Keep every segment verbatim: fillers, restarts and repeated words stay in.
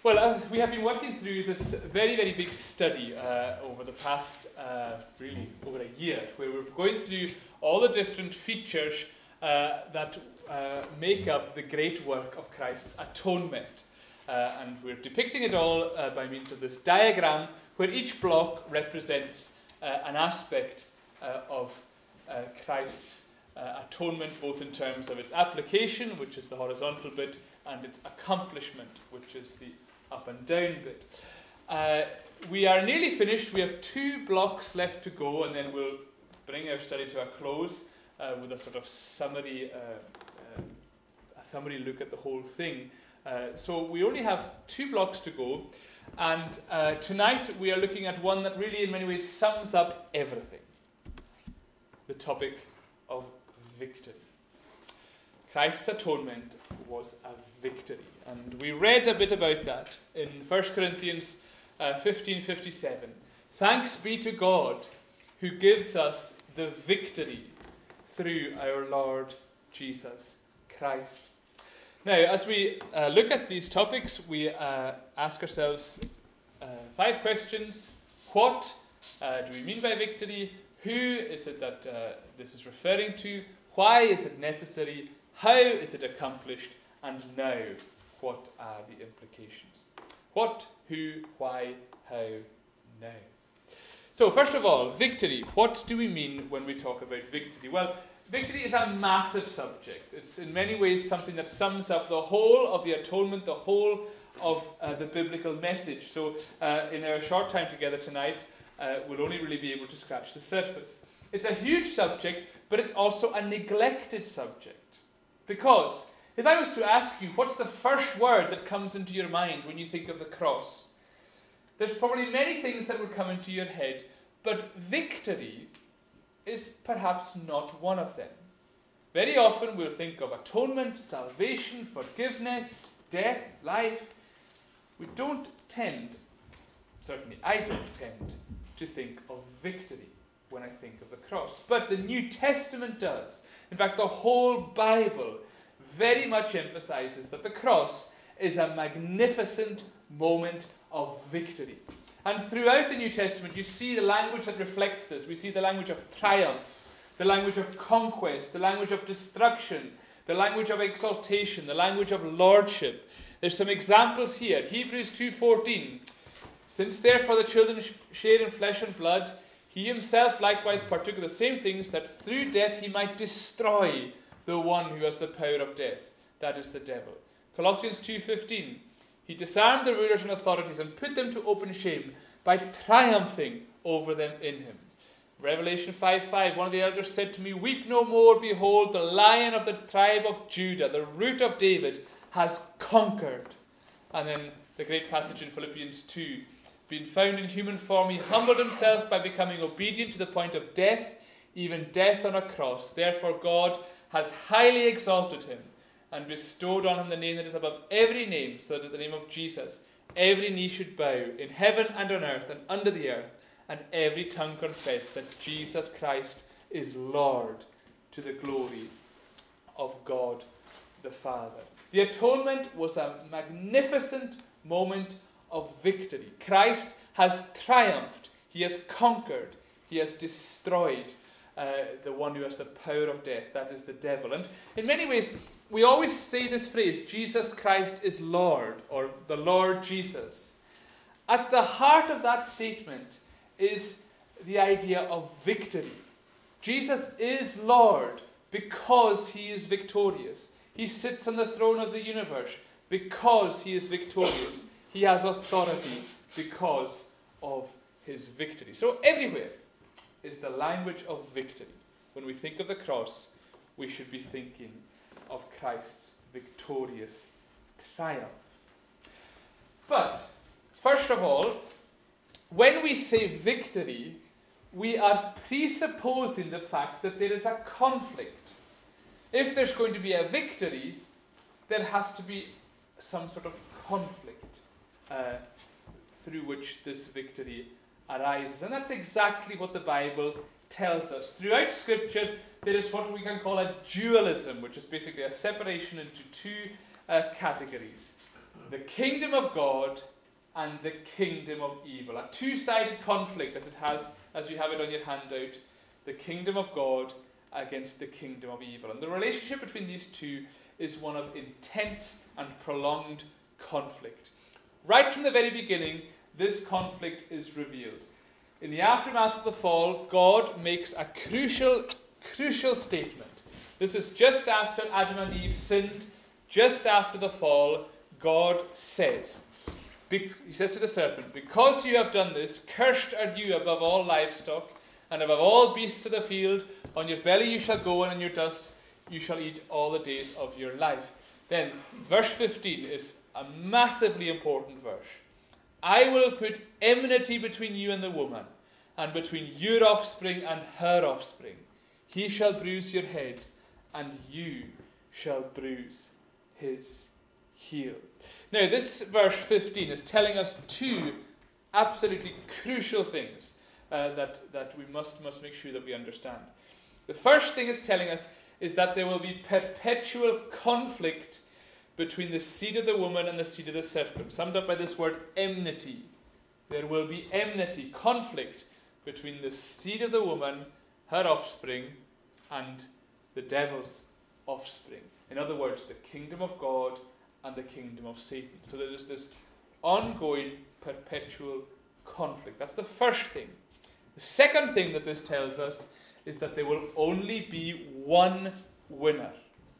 Well, as we have been working through this very, very big study uh, over the past, uh, really, over a year, where we're going through all the different features uh, that uh, make up the great work of Christ's atonement. Uh, and we're depicting it all uh, by means of this diagram, where each block represents uh, an aspect uh, of uh, Christ's uh, atonement, both in terms of its application, which is the horizontal bit, and its accomplishment, which is the up and down bit. Uh, we are nearly finished. We have two blocks left to go, and then we'll bring our study to a close uh, with a sort of summary, uh, uh, a summary look at the whole thing. Uh, so we only have two blocks to go, and uh, tonight we are looking at one that really in many ways sums up everything. The topic of victory. Christ's atonement was a victory. And we read a bit about that in First Corinthians uh, fifteen fifty-seven. Thanks be to God who gives us the victory through our Lord Jesus Christ. Now, as we uh, look at these topics, we uh, ask ourselves uh, five questions. What uh, do we mean by victory? Who is it that uh, this is referring to? Why is it necessary? How is it accomplished? And now, what are the implications? What, who, why, how, now. So, first of all, victory. What do we mean when we talk about victory? Well, victory is a massive subject. It's in many ways something that sums up the whole of the atonement, the whole of uh, the biblical message. So, uh, in our short time together tonight, uh, we'll only really be able to scratch the surface. It's a huge subject, but it's also a neglected subject. Because if I was to ask you, what's the first word that comes into your mind when you think of the cross? There's probably many things that would come into your head, but victory is perhaps not one of them. Very often we'll think of atonement, salvation, forgiveness, death, life. We don't tend, certainly I don't tend, to think of victory when I think of the cross. But the New Testament does. In fact, the whole Bible very much emphasizes that the cross is a magnificent moment of victory. And throughout the New Testament, you see the language that reflects this. We see the language of triumph, the language of conquest, the language of destruction, the language of exaltation, the language of lordship. There's some examples here. Hebrews two fourteen. Since therefore the children share in flesh and blood, he himself likewise partook of the same things, that through death he might destroy the one who has the power of death, that is the devil. Colossians two fifteen. He disarmed the rulers and authorities and put them to open shame by triumphing over them in him. Revelation five five. One of the elders said to me, weep no more, behold, the Lion of the tribe of Judah, the Root of David, has conquered. And then the great passage in Philippians two. Being found in human form, he humbled himself by becoming obedient to the point of death, even death on a cross. Therefore God has highly exalted him and bestowed on him the name that is above every name, so that at the name of Jesus every knee should bow, in heaven and on earth and under the earth, and every tongue confess that Jesus Christ is Lord, to the glory of God the Father. The atonement was a magnificent moment of victory. Christ has triumphed. He has conquered. He has destroyed uh, the one who has the power of death. That is the devil. And in many ways, we always say this phrase, Jesus Christ is Lord, or the Lord Jesus. At the heart of that statement is the idea of victory. Jesus is Lord because he is victorious. He sits on the throne of the universe because he is victorious. He has authority because of his victory. So everywhere is the language of victory. When we think of the cross, we should be thinking of Christ's victorious triumph. But, first of all, when we say victory, we are presupposing the fact that there is a conflict. If there's going to be a victory, there has to be some sort of conflict Uh, through which this victory arises. And that's exactly what the Bible tells us. Throughout Scripture, there is what we can call a dualism, which is basically a separation into two uh, categories. the kingdom of God and the kingdom of evil. A two-sided conflict, as it has, as you have it on your handout, the kingdom of God against the kingdom of evil. And the relationship between these two is one of intense and prolonged conflict. Right from the very beginning, this conflict is revealed. In the aftermath of the fall, God makes a crucial, crucial statement. This is just after Adam and Eve sinned, just after the fall. God says, he says to the serpent, because you have done this, cursed are you above all livestock, and above all beasts of the field. On your belly you shall go, and in your dust you shall eat all the days of your life. Then, verse fifteen is a massively important verse. I will put enmity between you and the woman, and between your offspring and her offspring. He shall bruise your head, and you shall bruise his heel. Now, this verse fifteen is telling us two absolutely crucial things uh, that, that we must, must make sure that we understand. The first thing it's telling us is that there will be perpetual conflict between the seed of the woman and the seed of the serpent, summed up by this word enmity. There will be enmity, conflict between the seed of the woman, her offspring, and the devil's offspring. In other words, the kingdom of God and the kingdom of Satan. So there is this ongoing, perpetual conflict. That's the first thing. The second thing that this tells us is that there will only be one winner.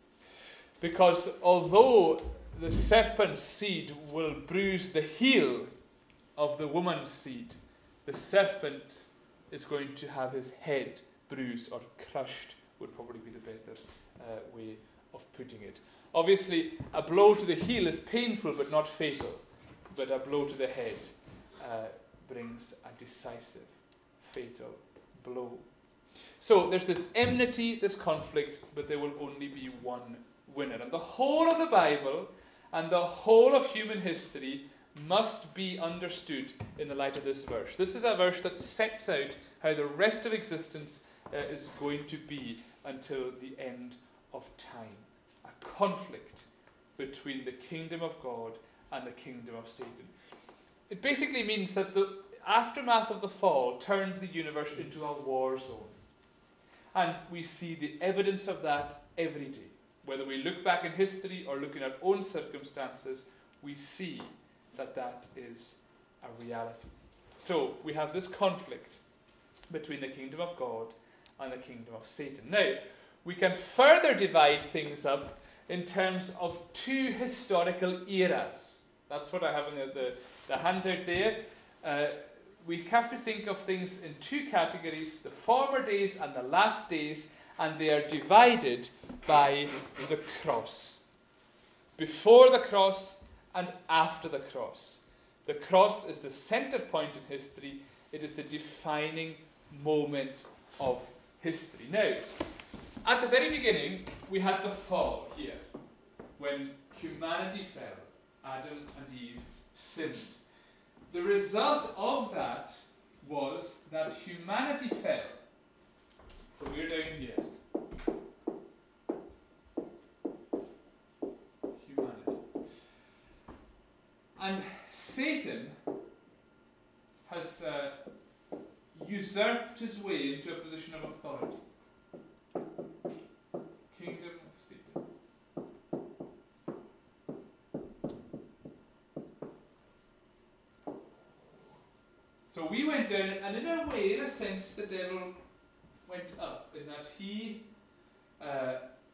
Because although the serpent's seed will bruise the heel of the woman's seed, the serpent is going to have his head bruised or crushed, would probably be the better uh, way of putting it. Obviously, a blow to the heel is painful but not fatal, but a blow to the head uh, brings a decisive, fatal blow. So there's this enmity, this conflict, but there will only be one winner. And the whole of the Bible and the whole of human history must be understood in the light of this verse. This is a verse that sets out how the rest of existence uh, is going to be until the end of time. A conflict between the kingdom of God and the kingdom of Satan. It basically means that the aftermath of the fall turned the universe into a war zone. And we see the evidence of that every day. Whether we look back in history or look in our own circumstances, we see that that is a reality. So we have this conflict between the kingdom of God and the kingdom of Satan. Now, we can further divide things up in terms of two historical eras. That's what I have in the, the, the handout there. Uh, we have to think of things in two categories, the former days and the last days, and they are divided by the cross. Before the cross and after the cross. The cross is the center point in history. It is the defining moment of history. Now, at the very beginning, we had the fall here, when humanity fell. Adam and Eve sinned. The result of that was that humanity fell. So we're down here. Humanity. And Satan has uh, usurped his way into a position of authority. Kingdom of Satan. So we went down, and in a way, in a sense, the devil went up, in that he uh,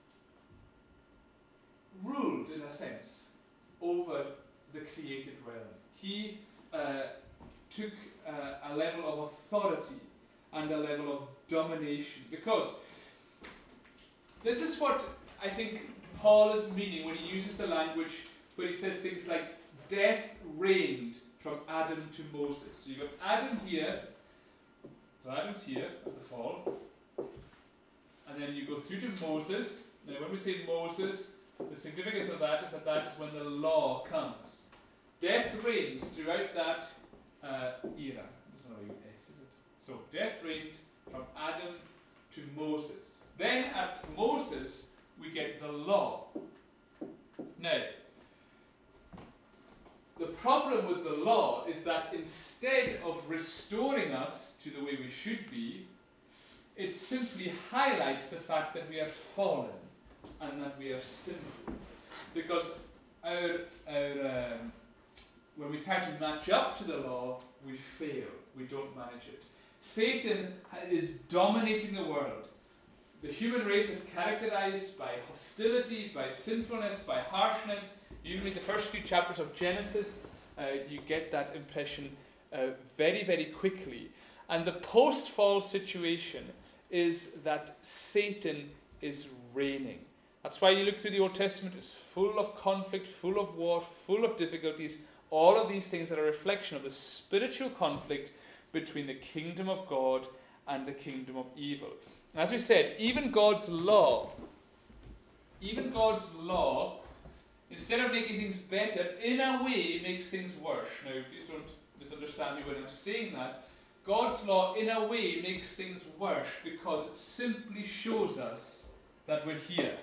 ruled, in a sense, over the created realm. He uh, took uh, a level of authority and a level of domination, because this is what I think Paul is meaning when he uses the language where he says things like, death reigned from Adam to Moses. So you've got Adam here, so Adam's here at the fall, and then you go through to Moses. Now when we say Moses, the significance of that is that that is when the law comes. Death reigns throughout that uh, era. There's no S, is it? So death reigned from Adam to Moses. Then at Moses, we get the law. Now, problem with the law is that instead of restoring us to the way we should be, it simply highlights the fact that we are fallen and that we are sinful. Because our, our um, when we try to match up to the law, we fail. We don't manage it. Satan is dominating the world. The human race is characterized by hostility, by sinfulness, by harshness. You read the first few chapters of Genesis, uh, you get that impression uh, very, very quickly. And the post-fall situation is that Satan is reigning. That's why you look through the Old Testament, it's full of conflict, full of war, full of difficulties. All of these things are a reflection of the spiritual conflict between the kingdom of God and the kingdom of evil. As we said, even God's law, even God's law, instead of making things better, in a way makes things worse. Now, please don't misunderstand me when I'm saying that. God's law, in a way, makes things worse because it simply shows us that we're here,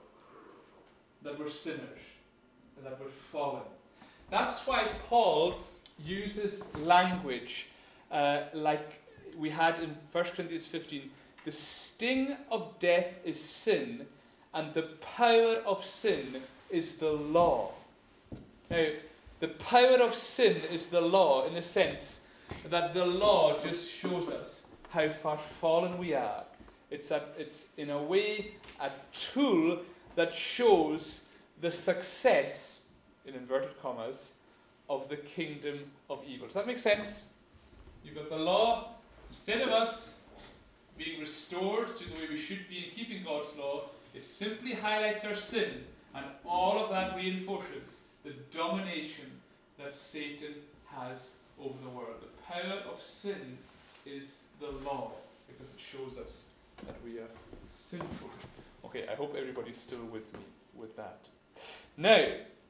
that we're sinners, and that we're fallen. That's why Paul uses language uh, like we had in First Corinthians fifteen. The sting of death is sin, and the power of sin is the law. Now, the power of sin is the law in the sense that the law just shows us how far fallen we are. It's, a, it's in a way, a tool that shows the success, in inverted commas, of the kingdom of evil. Does that make sense? You've got the law. Instead of us being restored to the way we should be in keeping God's law, it simply highlights our sin, and all of that reinforces the domination that Satan has over the world. The power of sin is the law, because it shows us that we are sinful. Okay, I hope everybody's still with me with that. Now,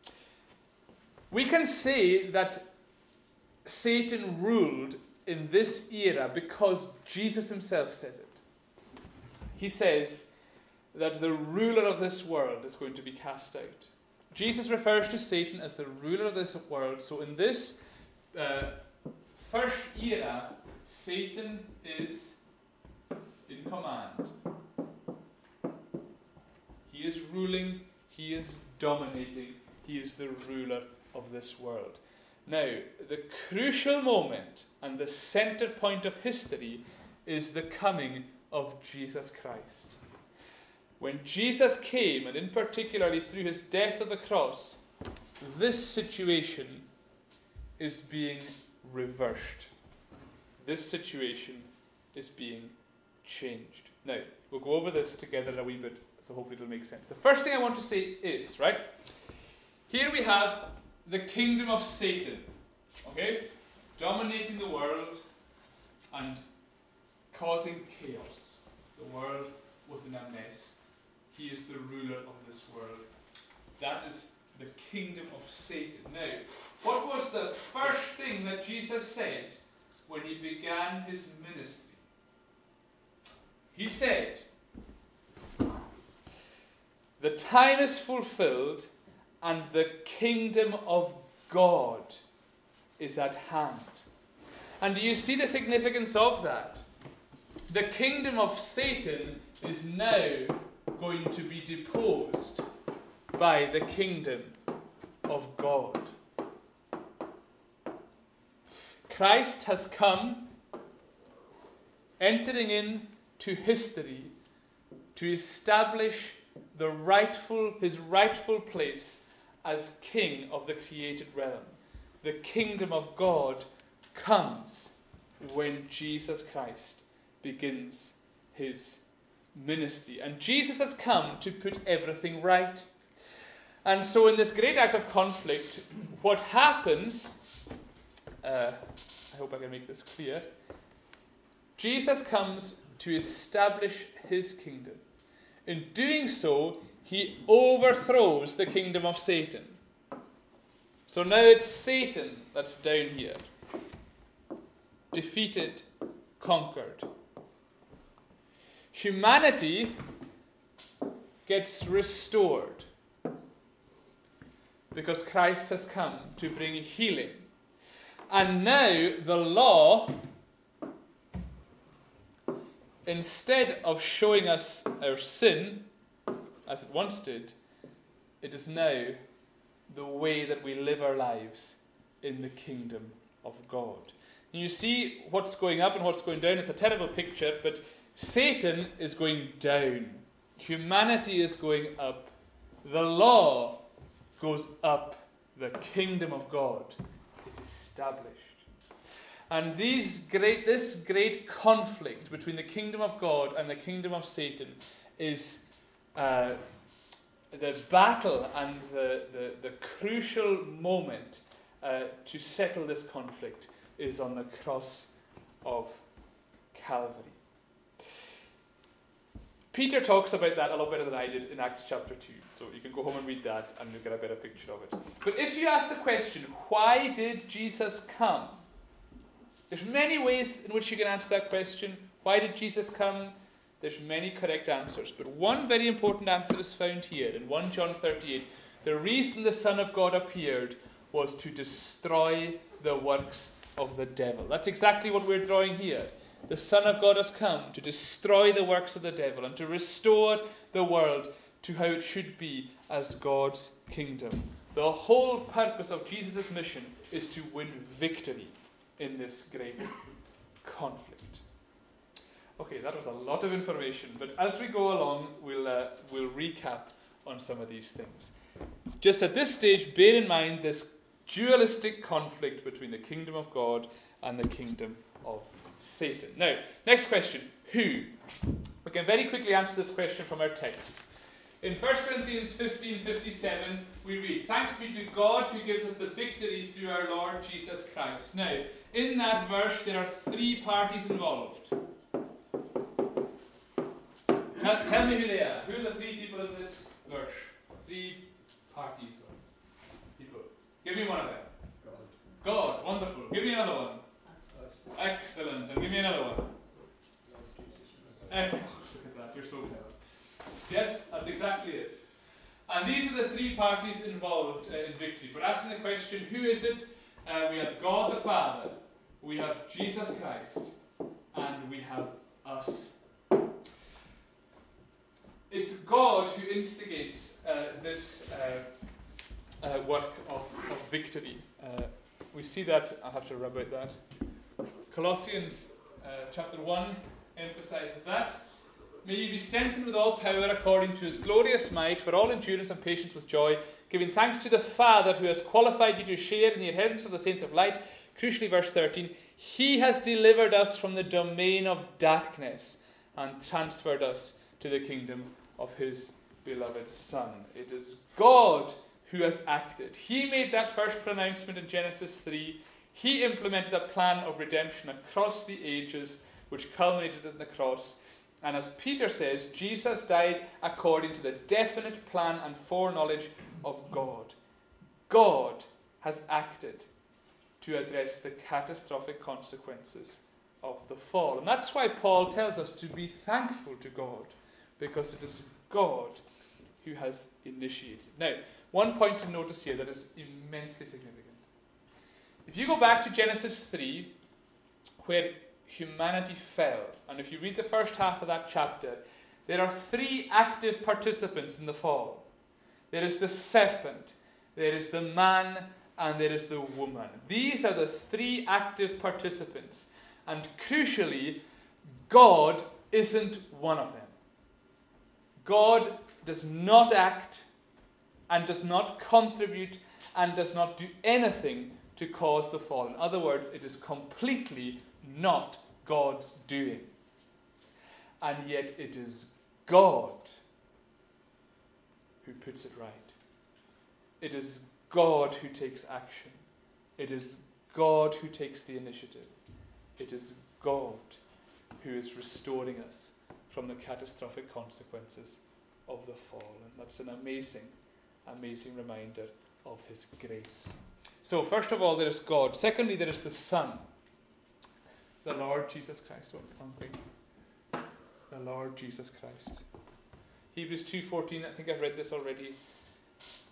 we can say that Satan ruled in this era because Jesus himself says it. He says that the ruler of this world is going to be cast out. Jesus refers to Satan as the ruler of this world. So in this uh, first era, Satan is in command. He is ruling, he is dominating, he is the ruler of this world. Now, the crucial moment and the center point of history is the coming of Jesus Christ. When Jesus came, and in particularly through his death on the cross, this situation is being reversed. This situation is being changed. Now, we'll go over this together a wee bit, so hopefully it'll make sense. The first thing I want to say is, right, here we have the kingdom of Satan, okay, dominating the world and causing chaos. The world was in a mess. He is the ruler of this world. That is the kingdom of Satan. Now, what was the first thing that Jesus said when he began his ministry? He said, "The time is fulfilled and the kingdom of God is at hand." And do you see the significance of that? The kingdom of Satan is now going to be deposed by the kingdom of God. Christ has come, entering into history to establish the rightful, his rightful place as king of the created realm. The kingdom of God comes when Jesus Christ begins his ministry. And Jesus has come to put everything right. And so in this great act of conflict, what happens, uh, I hope I can make this clear, Jesus comes to establish his kingdom. In doing so, he overthrows the kingdom of Satan. So now it's Satan that's down here. Defeated, conquered. Humanity gets restored because Christ has come to bring healing. And now the law, instead of showing us our sin, as it once did, it is now the way that we live our lives in the kingdom of God. And you see what's going up and what's going down. It's a terrible picture, but Satan is going down. Humanity is going up. The law goes up. The kingdom of God is established. And these great, this great conflict between the kingdom of God and the kingdom of Satan is uh, the battle and the, the, the crucial moment uh, to settle this conflict is on the cross of Calvary. Peter talks about that a lot better than I did in Acts chapter two. So you can go home and read that and you'll get a better picture of it. But if you ask the question, why did Jesus come? There's many ways in which you can answer that question. Why did Jesus come? There's many correct answers. But one very important answer is found here in First John thirty-eight. The reason the Son of God appeared was to destroy the works of the devil. That's exactly what we're drawing here. The Son of God has come to destroy the works of the devil and to restore the world to how it should be as God's kingdom. The whole purpose of Jesus' mission is to win victory in this great conflict. Okay, that was a lot of information, but as we go along, we'll, uh, we'll recap on some of these things. Just at this stage, bear in mind this dualistic conflict between the kingdom of God and the kingdom of Satan. Now, next question, who? We can very quickly answer this question from our text. In First Corinthians fifteen fifty-seven, we read, "Thanks be to God who gives us the victory through our Lord Jesus Christ." Now, in that verse, there are three parties involved. Tell, tell me who they are. Who are the three people in this verse? Three parties or people. Give me one of them. God. God, wonderful. Give me another one. Excellent. And give me another one. Eh, look at that. You're so clever. Yes, that's exactly it. And these are the three parties involved uh, in victory. We're asking the question, who is it? Uh, we have God the Father, we have Jesus Christ, and we have us. It's God who instigates uh, this uh, uh, work of, of victory. Uh, we see that, I'll have to rub out that. Colossians uh, chapter one emphasizes that. May you be strengthened with all power according to his glorious might, for all endurance and patience with joy, giving thanks to the Father who has qualified you to share in the inheritance of the saints of light. Crucially, verse thirteen, he has delivered us from the domain of darkness and transferred us to the kingdom of his beloved Son. It is God who has acted. He made that first pronouncement in Genesis three. He implemented a plan of redemption across the ages, which culminated in the cross. And as Peter says, Jesus died according to the definite plan and foreknowledge of God. God has acted to address the catastrophic consequences of the fall. And that's why Paul tells us to be thankful to God, because it is God who has initiated. Now, one point to notice here that is immensely significant. If you go back to Genesis three, where humanity fell, and if you read the first half of that chapter, there are three active participants in the fall. There is the serpent, there is the man, and there is the woman. These are the three active participants. And crucially, God isn't one of them. God does not act and does not contribute and does not do anything to cause the fall. In other words, it is completely not God's doing. And yet it is God who puts it right. It is God who takes action. It is God who takes the initiative. It is God who is restoring us from the catastrophic consequences of the fall. And that's an amazing, amazing reminder of his grace. So first of all, there is God. Secondly, there is the Son, the Lord Jesus Christ. Oh, one thing. The Lord Jesus Christ. Hebrews two fourteen, I think I've read this already.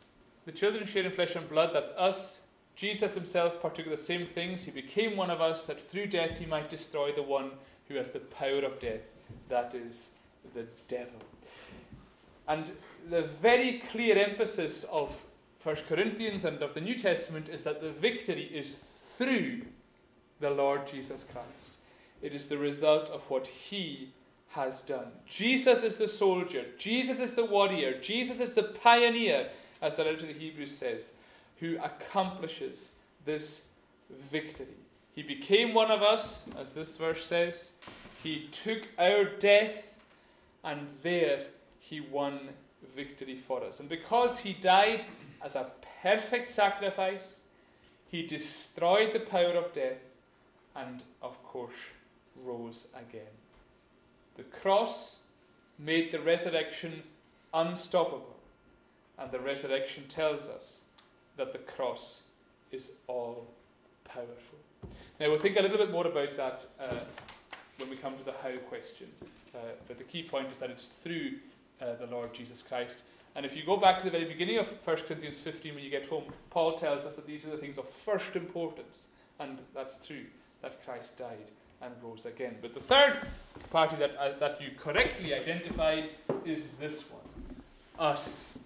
the children share in flesh and blood, that's us. Jesus himself partook of the same things. He became one of us, that through death he might destroy the one who has the power of death, that is the devil. And the very clear emphasis of First Corinthians and of the New Testament is that the victory is through the Lord Jesus Christ. It is the result of what he has done. Jesus is the soldier. Jesus is the warrior. Jesus is the pioneer, as the letter to the Hebrews says, who accomplishes this victory. He became one of us, as this verse says. He took our death, and there he won victory for us. And because he died as a perfect sacrifice, he destroyed the power of death and, of course, rose again. The cross made the resurrection unstoppable, and the resurrection tells us that the cross is all powerful. Now, we'll think a little bit more about that uh, when we come to the how question. Uh, but the key point is that it's through uh, the Lord Jesus Christ. And if you go back to the very beginning of First Corinthians fifteen when you get home, Paul tells us that these are the things of first importance. And that's true, that Christ died and rose again. But the third party that, uh, that you correctly identified is this one, us.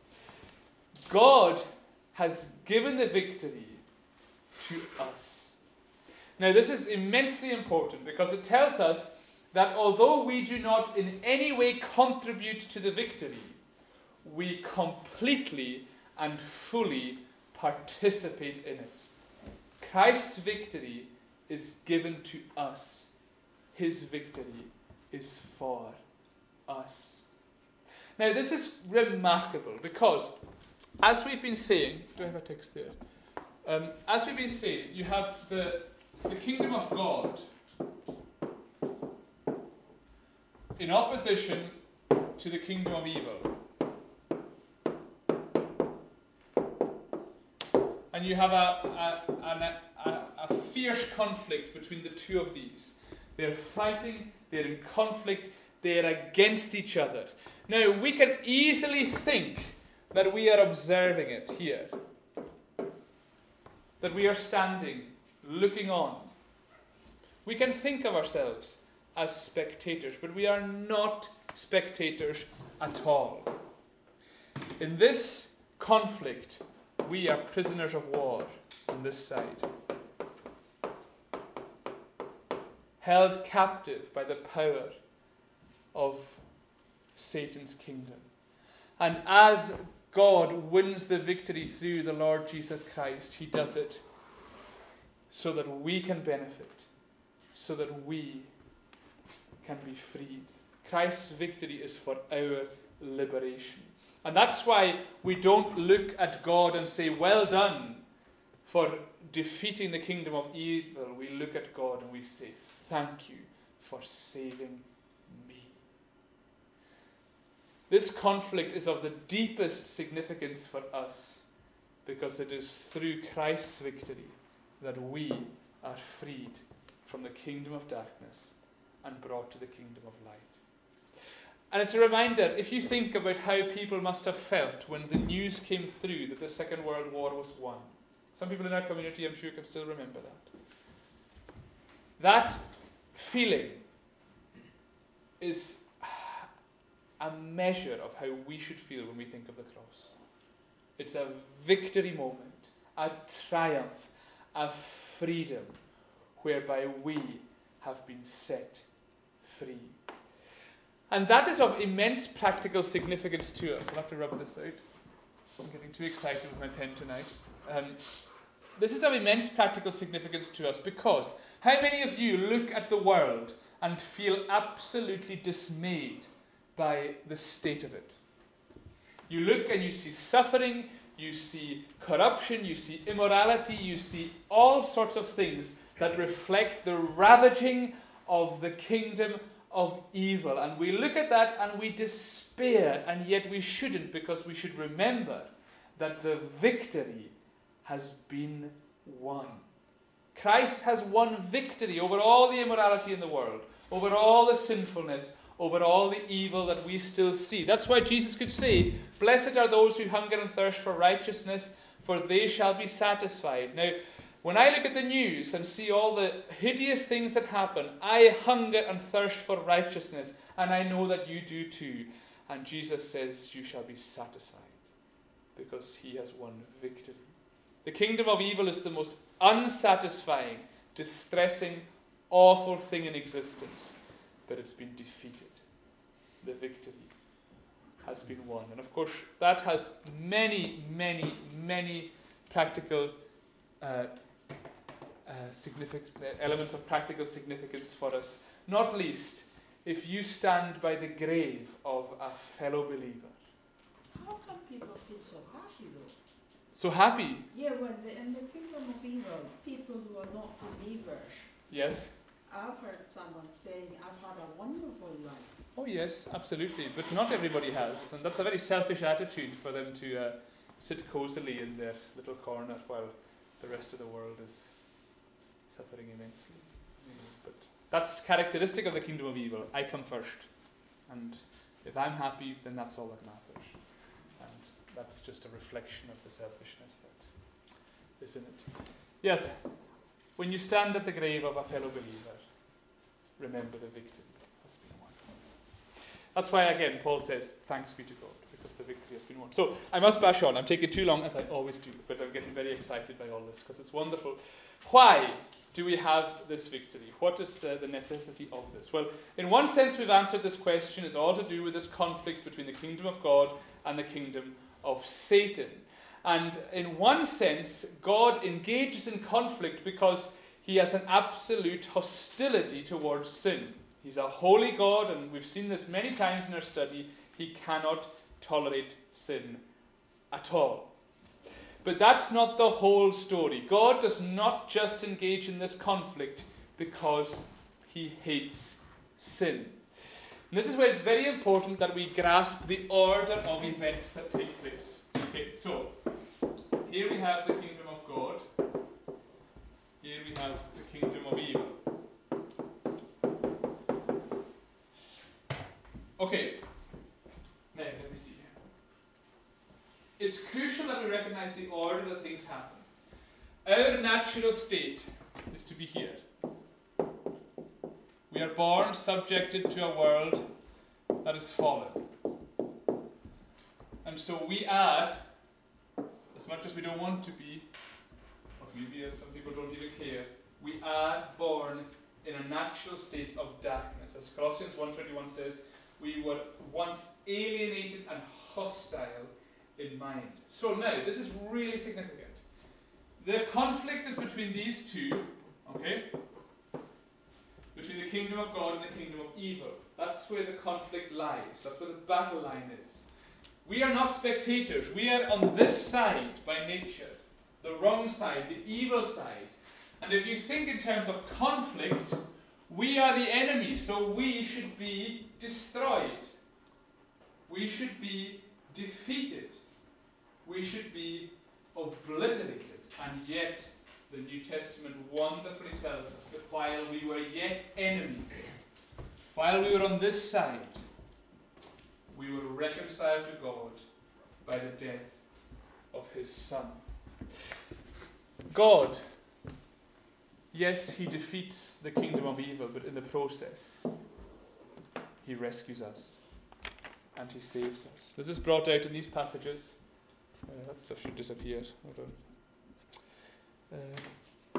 God has given the victory to us. Now, this is immensely important because it tells us that although we do not in any way contribute to the victory, we completely and fully participate in it. Christ's victory is given to us. His victory is for us. Now, this is remarkable because, as we've been saying, do I have a text there? Um, as we've been saying, you have the, the kingdom of God in opposition to the kingdom of evil. And you have a, a, a, a, a fierce conflict between the two of these. They're fighting, they're in conflict, they're against each other. Now, we can easily think that we are observing it here. That we are standing, looking on. We can think of ourselves as spectators, but we are not spectators at all. In this conflict, we are prisoners of war on this side, held captive by the power of Satan's kingdom. And as God wins the victory through the Lord Jesus Christ, he does it so that we can benefit, so that we can be freed. Christ's victory is for our liberation. And that's why we don't look at God and say, well done for defeating the kingdom of evil. We look at God and we say, thank you for saving me. This conflict is of the deepest significance for us because it is through Christ's victory that we are freed from the kingdom of darkness and brought to the kingdom of light. And it's a reminder, if you think about how people must have felt when the news came through that the Second World War was won. Some people in our community, I'm sure, can still remember that. That feeling is a measure of how we should feel when we think of the cross. It's a victory moment, a triumph, a freedom whereby we have been set free. And that is of immense practical significance to us. I'll have to rub this out. I'm getting too excited with my pen tonight. Um, this is of immense practical significance to us because how many of you look at the world and feel absolutely dismayed by the state of it? You look and you see suffering, you see corruption, you see immorality, you see all sorts of things that reflect the ravaging of the kingdom of evil. And we look at that and we despair, and yet we shouldn't, because we should remember that the victory has been won. Christ has won victory over all the immorality in the world, over all the sinfulness, over all the evil that we still see. That's why Jesus could say, "Blessed are those who hunger and thirst for righteousness, for they shall be satisfied." Now, when I look at the news and see all the hideous things that happen, I hunger and thirst for righteousness, and I know that you do too. And Jesus says, "You shall be satisfied," because he has won victory. The kingdom of evil is the most unsatisfying, distressing, awful thing in existence, but it's been defeated. The victory has been won. And of course, that has many, many, many practical uh, uh, significant elements of practical significance for us. Not least, if you stand by the grave of a fellow believer. How come people feel so happy though? So happy? Yeah, when the, in the kingdom of evil, people who are not believers. Yes. I've heard someone saying, "I've had a wonderful life." Oh yes, absolutely. But not everybody has. And that's a very selfish attitude for them to uh, sit cozily in their little corner while the rest of the world is suffering immensely. Mm. But that's characteristic of the kingdom of evil. I come first. And if I'm happy, then that's all that matters. And that's just a reflection of the selfishness that is in it. Yes, when you stand at the grave of a fellow believer, remember the victory has been won. That's why, again, Paul says, "Thanks be to God," because the victory has been won. So I must bash on. I'm taking too long, as I always do, but I'm getting very excited by all this because it's wonderful. Why do we have this victory? What is uh, the necessity of this? Well, in one sense, we've answered this question. It's all to do with this conflict between the kingdom of God and the kingdom of Satan. And in one sense, God engages in conflict because he has an absolute hostility towards sin. He's a holy God, and we've seen this many times in our study. He cannot tolerate sin at all. But that's not the whole story. God does not just engage in this conflict because he hates sin. And this is where it's very important that we grasp the order of events that take place. Okay, so here we have the kingdom of God. Here we have the kingdom of evil. Okay, now let me see here. It's crucial that we recognize the order that things happen. Our natural state is to be here. We are born subjected to a world that is fallen. And so we are, as much as we don't want to be, or maybe as some people don't even care, we are born in a natural state of darkness. As Colossians one twenty-one says, we were once alienated and hostile in mind. So now, this is really significant. The conflict is between these two, okay? Between the kingdom of God and the kingdom of evil. That's where the conflict lies. That's where the battle line is. We are not spectators. We are on this side by nature. The wrong side, the evil side. And if you think in terms of conflict, we are the enemy, so we should be destroyed. We should be defeated. We should be obliterated. And yet, the New Testament wonderfully tells us that while we were yet enemies, while we were on this side, we were reconciled to God by the death of his Son. God, yes, he defeats the kingdom of evil, but in the process, he rescues us and he saves us. This is brought out in these passages. Uh, that stuff should disappear. Hold on. Uh,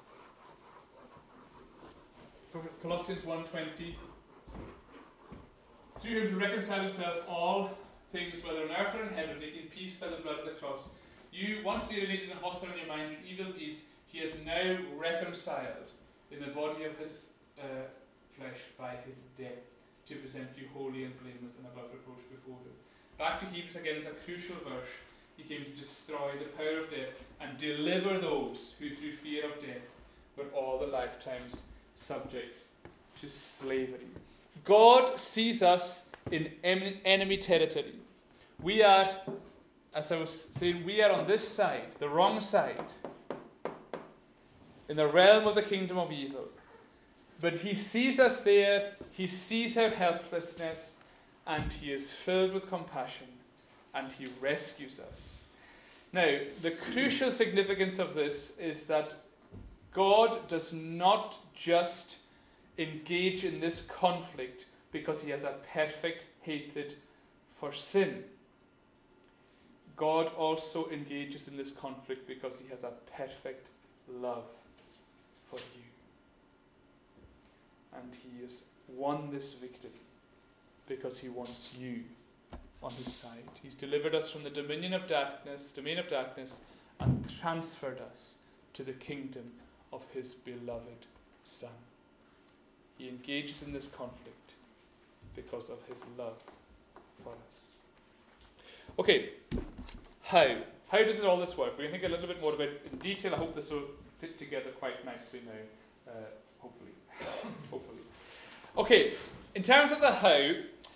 Colossians one twenty. Through him to reconcile himself all things, whether on earth or in heaven, making peace by the blood of the cross. You, once alienated and hostile in your mind through evil deeds, he has now reconciled in the body of his uh, flesh by his death, to present you holy and blameless and above reproach before him. Back to Hebrews again is a crucial verse. He came to destroy the power of death and deliver those who through fear of death were all the lifetimes subject to slavery. God sees us in em- enemy territory. We are, as I was saying, we are on this side, the wrong side, in the realm of the kingdom of evil. But he sees us there, he sees our helplessness, and he is filled with compassion, and he rescues us. Now, the crucial significance of this is that God does not just engage in this conflict because he has a perfect hatred for sin. God also engages in this conflict because he has a perfect love for you. And he has won this victory because he wants you on his side. He's delivered us from the dominion of darkness, domain of darkness, and transferred us to the kingdom of his beloved Son. He engages in this conflict because of his love for us. Okay, how? How does all this work? We're going to think a little bit more about it in detail. I hope this will fit together quite nicely now, uh, hopefully. hopefully. Okay, in terms of the how,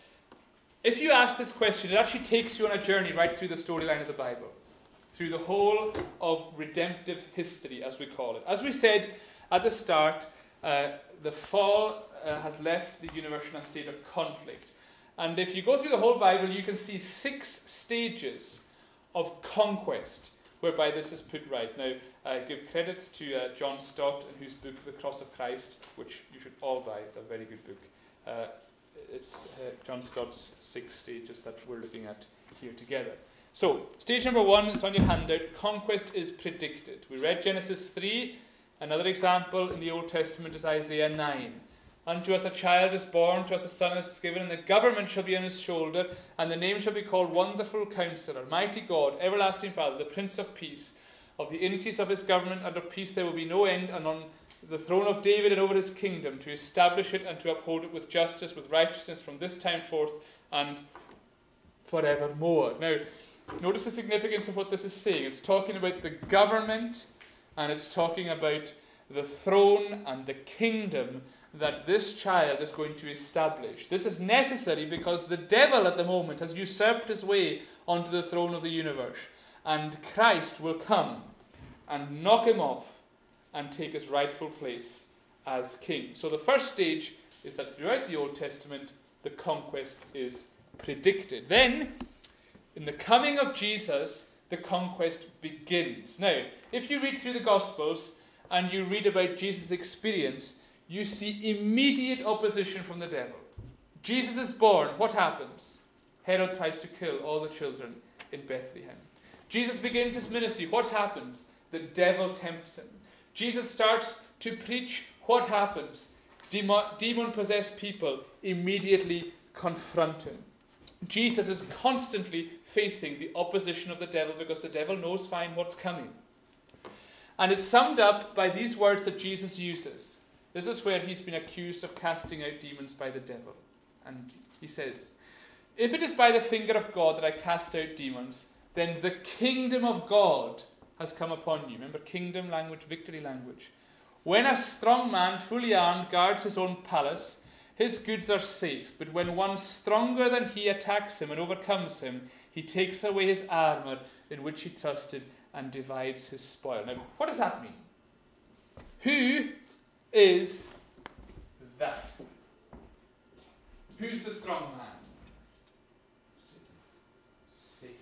if you ask this question, it actually takes you on a journey right through the storyline of the Bible, through the whole of redemptive history, as we call it. As we said at the start, uh, the fall uh, has left the universe in a state of conflict. And if you go through the whole Bible, you can see six stages of conquest whereby this is put right. Now, I give credit to uh, John Stott, in whose book, The Cross of Christ, which you should all buy. It's a very good book. Uh, it's uh, John Stott's six stages that we're looking at here together. So, stage number one, it's on your handout. Conquest is predicted. We read Genesis three. Another example in the Old Testament is Isaiah nine. Unto us a child is born, to us a son is given, and the government shall be on his shoulder, and the name shall be called Wonderful Counselor, Mighty God, Everlasting Father, the Prince of Peace. Of the increase of his government and of peace there will be no end, and on the throne of David and over his kingdom, to establish it and to uphold it with justice, with righteousness from this time forth and forevermore. Now, notice the significance of what this is saying. It's talking about the government, and it's talking about the throne and the kingdom that this child is going to establish. This is necessary because the devil at the moment has usurped his way onto the throne of the universe, and Christ will come and knock him off and take his rightful place as king. So the first stage is that throughout the Old Testament, the conquest is predicted. Then, in the coming of Jesus, the conquest begins. Now, if you read through the Gospels and you read about Jesus' experience, you see immediate opposition from the devil. Jesus is born. What happens? Herod tries to kill all the children in Bethlehem. Jesus begins his ministry. What happens? The devil tempts him. Jesus starts to preach. What happens? Demon-possessed people immediately confront him. Jesus is constantly facing the opposition of the devil because the devil knows fine what's coming. And it's summed up by these words that Jesus uses. This is where he's been accused of casting out demons by the devil. And he says, "If it is by the finger of God that I cast out demons, then the kingdom of God has come upon you." Remember, kingdom language, victory language. "When a strong man, fully armed, guards his own palace, his goods are safe. But when one stronger than he attacks him and overcomes him, he takes away his armor in which he trusted and divides his spoil." Now, what does that mean? Who is that? Who's the strong man? Satan.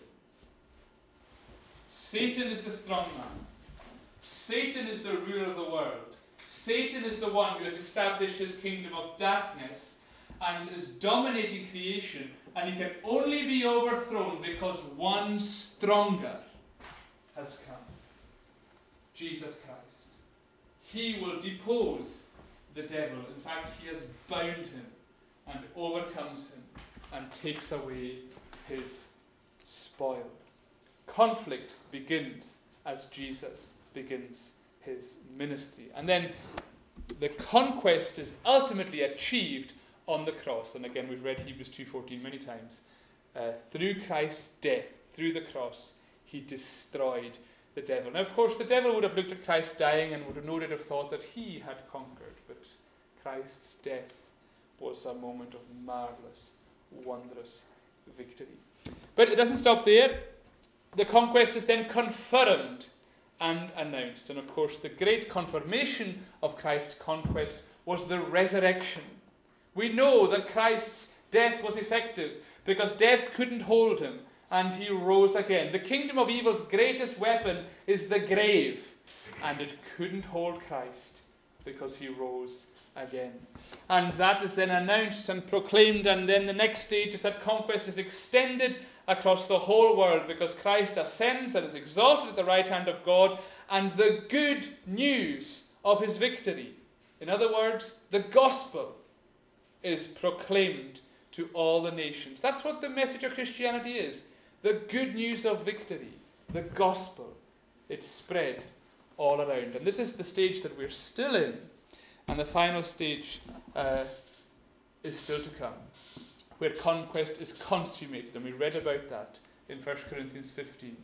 Satan is the strong man. Satan is the ruler of the world. Satan is the one who has established his kingdom of darkness and is dominating creation, and he can only be overthrown because one stronger has come. Jesus Christ. He will depose the devil. In fact, he has bound him and overcomes him and takes away his spoil. Conflict begins as Jesus begins his ministry. And then the conquest is ultimately achieved on the cross. And again, we've read Hebrews two fourteen many times. Uh, through Christ's death, through the cross, he destroyed the devil. Now, of course, the devil would have looked at Christ dying and would have no doubt have thought that he had conquered. But Christ's death was a moment of marvelous, wondrous victory. But it doesn't stop there. The conquest is then confirmed and announced. And of course, the great confirmation of Christ's conquest was the resurrection. We know that Christ's death was effective because death couldn't hold him, and he rose again. The kingdom of evil's greatest weapon is the grave, and it couldn't hold Christ because he rose again. And that is then announced and proclaimed, and then the next stage is that conquest is extended across the whole world because Christ ascends and is exalted at the right hand of God, and the good news of his victory, in other words, the gospel, is proclaimed to all the nations. That's what the message of Christianity is. The good news of victory, the gospel. It's spread all around. And this is the stage that we're still in. And the final stage uh, is still to come, where conquest is consummated. And we read about that in First Corinthians fifteen.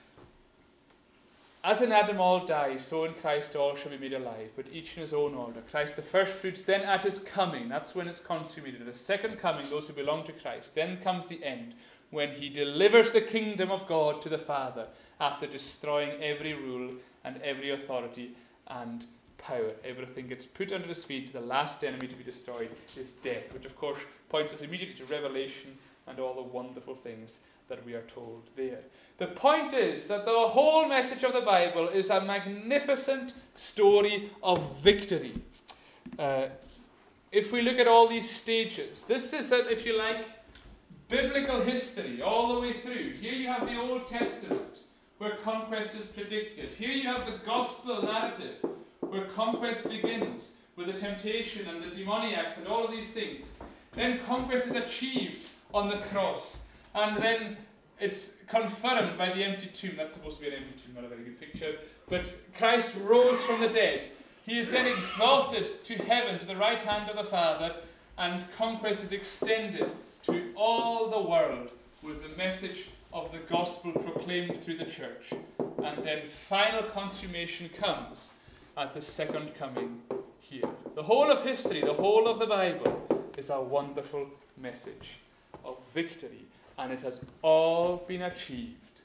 As in Adam all die, so in Christ all shall be made alive, but each in his own order. Christ the first fruits, then at his coming, that's when it's consummated. At the second coming, those who belong to Christ. Then comes the end, when he delivers the kingdom of God to the Father, after destroying every rule and every authority and power. Everything gets put under his feet. The last enemy to be destroyed is death, which of course points us immediately to Revelation and all the wonderful things that we are told there. The point is that the whole message of the Bible is a magnificent story of victory. Uh, if we look at all these stages, this is, a, if you like, biblical history all the way through. Here you have the Old Testament, where conquest is predicted. Here you have the gospel narrative, where conquest begins with the temptation and the demoniacs and all of these things. Then conquest is achieved on the cross, and then it's confirmed by the empty tomb. That's supposed to be an empty tomb, not a very good picture. But Christ rose from the dead. He is then exalted to heaven, to the right hand of the Father, and conquest is extended to all the world with the message of the gospel proclaimed through the church. And then final consummation comes at the second coming here. The whole of history, the whole of the Bible, is a wonderful message of victory. And it has all been achieved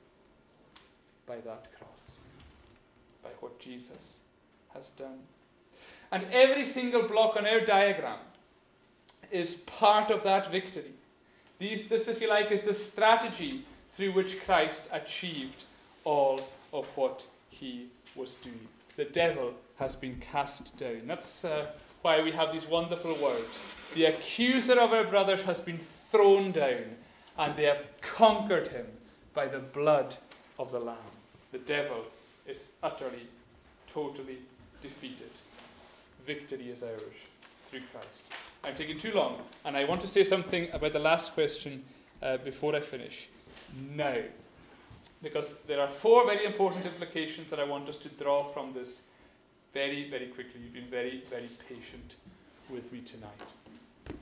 by that cross, by what Jesus has done. And every single block on our diagram is part of that victory. These, this, if you like, is the strategy through which Christ achieved all of what he was doing. The devil has been cast down. That's uh, why we have these wonderful words. The accuser of our brothers has been thrown down, and they have conquered him by the blood of the Lamb. The devil is utterly, totally defeated. Victory is ours through Christ. I'm taking too long, and I want to say something about the last question uh, before I finish. Now, because there are four very important implications that I want us to draw from this very, very quickly. You've been very, very patient with me tonight.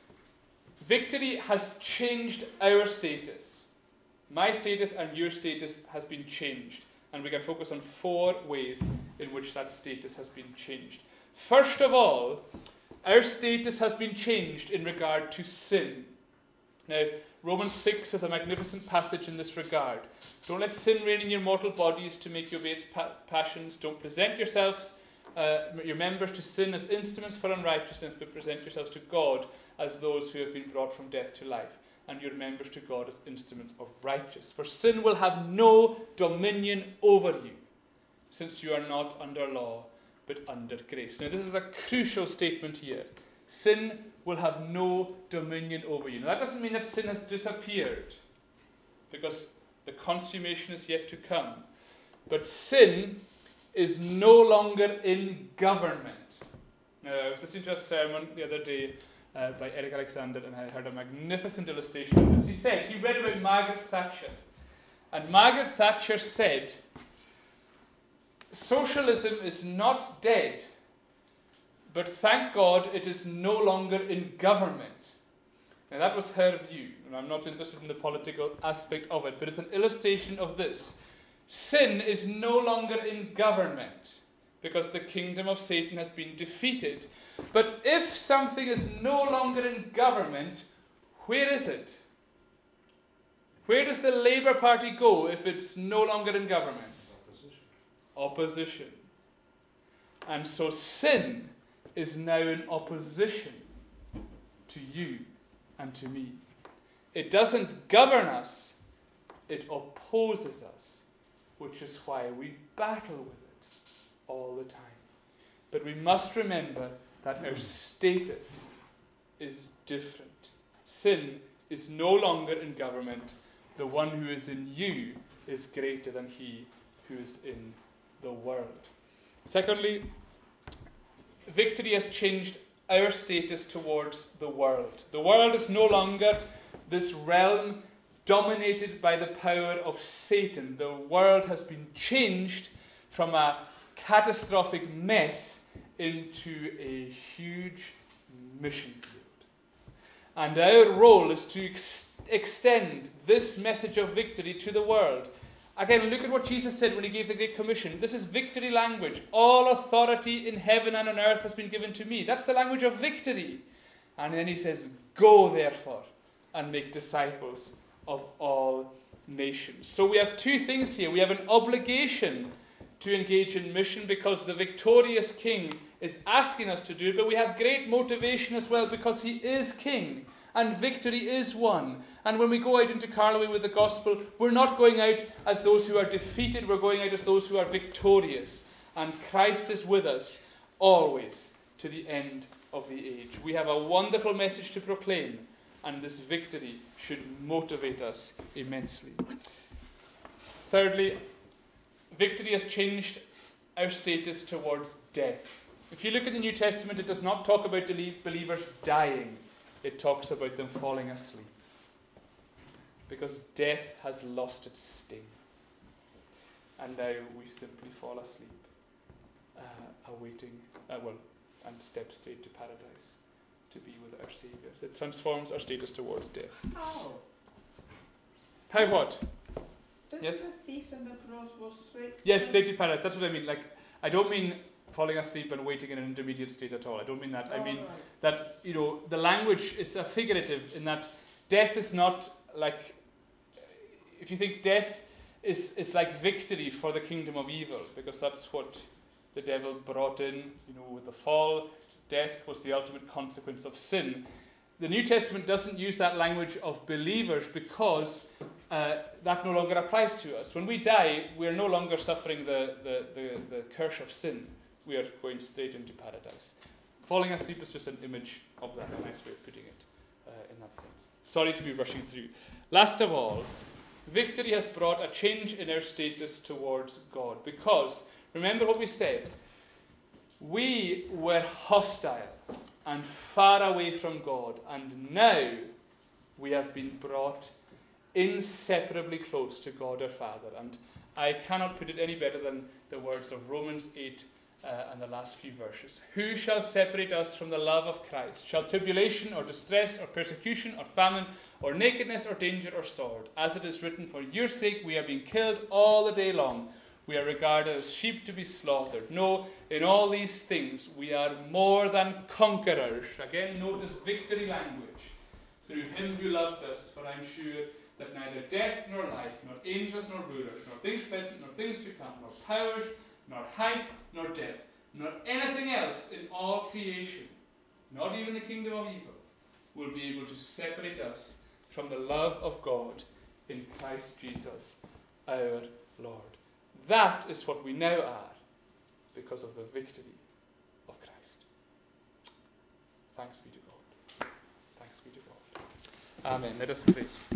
Victory has changed our status. My status and your status has been changed. And we can focus on four ways in which that status has been changed. First of all, our status has been changed in regard to sin. Now, Romans six is a magnificent passage in this regard. Don't let sin reign in your mortal bodies to make you obey its pa- passions. Don't present yourselves, uh, your members to sin as instruments for unrighteousness, but present yourselves to God as those who have been brought from death to life, and your members to God as instruments of righteousness. For sin will have no dominion over you, since you are not under law, but under grace. Now, this is a crucial statement here. Sin will have no dominion over you. Now, that doesn't mean that sin has disappeared, because the consummation is yet to come. But sin is no longer in government. Now, I was listening to a sermon the other day uh, by Eric Alexander, and I heard a magnificent illustration of this. He said, he read about Margaret Thatcher. And Margaret Thatcher said, socialism is not dead, but thank God it is no longer in government. Now that was her view, and I'm not interested in the political aspect of it, but it's an illustration of this. Sin is no longer in government, because the kingdom of Satan has been defeated. But if something is no longer in government, where is it? Where does the Labour Party go if it's no longer in government? Opposition. Opposition. And so sin is now in opposition to you and to me. It doesn't govern us, it opposes us, which is why we battle with it all the time. But we must remember that our status is different. Sin is no longer in government. The one who is in you is greater than he who is in the world. Secondly, victory has changed our status towards the world. The world is no longer this realm dominated by the power of Satan. The world has been changed from a catastrophic mess into a huge mission field. And our role is to ex- extend this message of victory to the world. Again, look at what Jesus said when he gave the Great Commission. This is victory language. All authority in heaven and on earth has been given to me. That's the language of victory. And then he says, go therefore and make disciples of all nations. So we have two things here. We have an obligation to engage in mission because the victorious King is asking us to do it, but we have great motivation as well because he is King and victory is won. And when we go out into Carloway with the gospel, we're not going out as those who are defeated, we're going out as those who are victorious. And Christ is with us always to the end of the age. We have a wonderful message to proclaim, and this victory should motivate us immensely. Thirdly, victory has changed our status towards death. If you look at the New Testament, it does not talk about believers dying. It talks about them falling asleep. Because death has lost its sting. And now we simply fall asleep, uh, awaiting, uh, well, and step straight to paradise to be with our Saviour. It transforms our status towards death. How? How what? Didn't Yes? the thief on the cross was straight? Yes, straight to paradise. That's what I mean. Like, I don't mean falling asleep and waiting in an intermediate state at all. I don't mean that. I mean All right. that, you know, the language is a figurative in that death is not like, if you think death is, is like victory for the kingdom of evil, because that's what the devil brought in, you know, with the fall. Death was the ultimate consequence of sin. The New Testament doesn't use that language of believers because uh, that no longer applies to us. When we die, we're no longer suffering the, the, the, the curse of sin. We are going straight into paradise. Falling asleep is just an image of that, a nice way of putting it uh, in that sense. Sorry to be rushing through. Last of all, victory has brought a change in our status towards God. Because, remember what we said, we were hostile and far away from God, and now we have been brought inseparably close to God our Father. And I cannot put it any better than the words of Romans eight uh, and the last few verses. Who shall separate us from the love of Christ? Shall tribulation or distress or persecution or famine or nakedness or danger or sword? As it is written, for your sake we are being killed all the day long. We are regarded as sheep to be slaughtered. No, in all these things we are more than conquerors. Again, notice victory language. Through him who loved us, for I am sure that neither death nor life, nor angels nor rulers, nor things present, nor things to come, nor powers, nor height, nor depth, nor anything else in all creation, not even the kingdom of evil, will be able to separate us from the love of God in Christ Jesus our Lord. That is what we now are because of the victory of Christ. Thanks be to God. Thanks be to God. Amen. Let us pray.